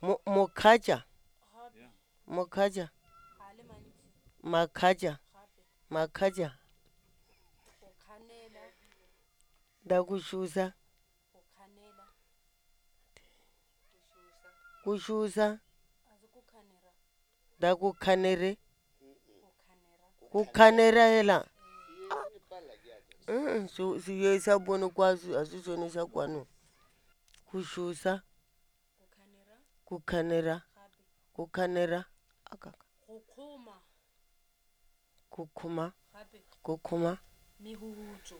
Mokaja, gape mokaja, ga le mantši makaja, gape makaja, go kganela dakushusa, go kganela kushusa, a se go kganera dakukhanere, go kganera kukhanera hela. eh Siyesa bono kwazi asisone sha kwano. Kushusa, go kganera kukhanera, gape kukhanera, akaka, go kgoma kukhuma, gape kukhuma, mehutso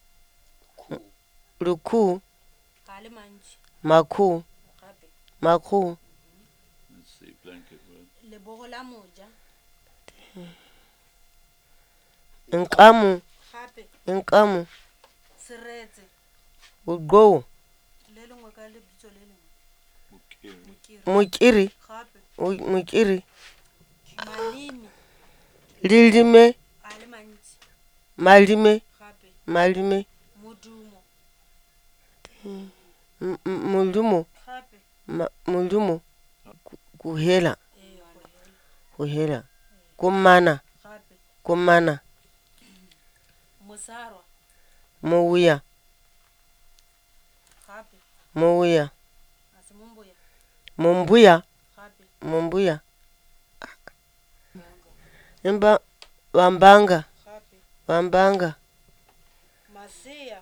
luku, ga le mantši makhu, gape makhu, Let's see, blanket word. lebogo la moja nkamu, gape nkamu, seretse ugo, le lengwe ka lebitso le lengwe Mukiri. mokiri mukiri, gape mukiri, maleme lilime, ga le mantši malime, gape malime, modumo mulumo, gape mulumo, kuhela, go hela kuhela, kumana, gape kumana, mosarwa mowuya, gape mowuya, a se momboya mumbuya, gape mumbuya, imba, wambanga, gape wambanga, masea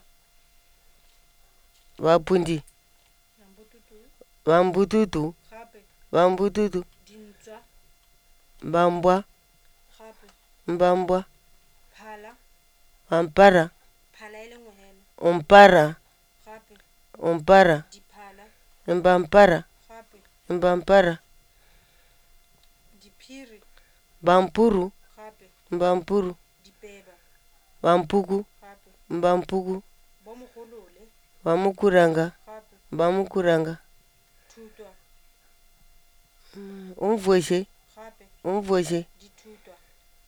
wapundi, nambututu wambututu, gape wambututu, dintšwa mbambwa, gape mbambwa, phala wampara, phala e lengwe hela umpara, gape umpara, diphala imbampara, gape imbampara, diphiri bampuru, gape mbampuru, dipeba wampuku, gape mbampuku, bomogolole wamukuranga, gape bamukuranga, thutwa umvweshe, gape umvweshe, dithutwa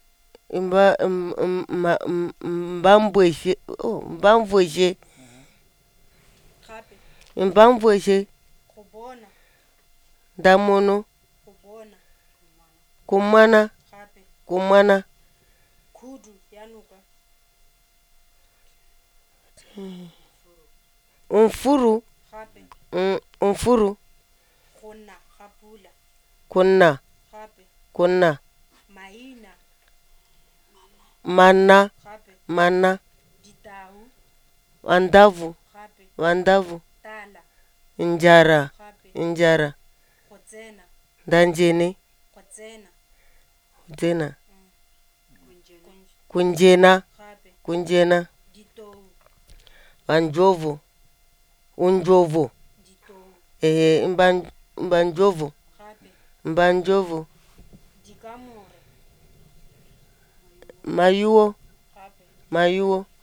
mbambweshe, oh, mbamvweshe, gape mbamvweshe, go bona ndamono, go bona kumwana, gape kumwana, khudu ya noka umfuru, gape umfuru, go na ga pula kunna, gape kunna, maina manna, gape manna, ditau wandavu, gape wandavu, tala njara, gape njara, go tsena ndanjene, go tsena tsena, kunjena kunjena, gape kunjena, ditou wanjovu, unjovu, ditou mbanjovu, gape mbanjovu, dikamore mayuo, gape mayuo,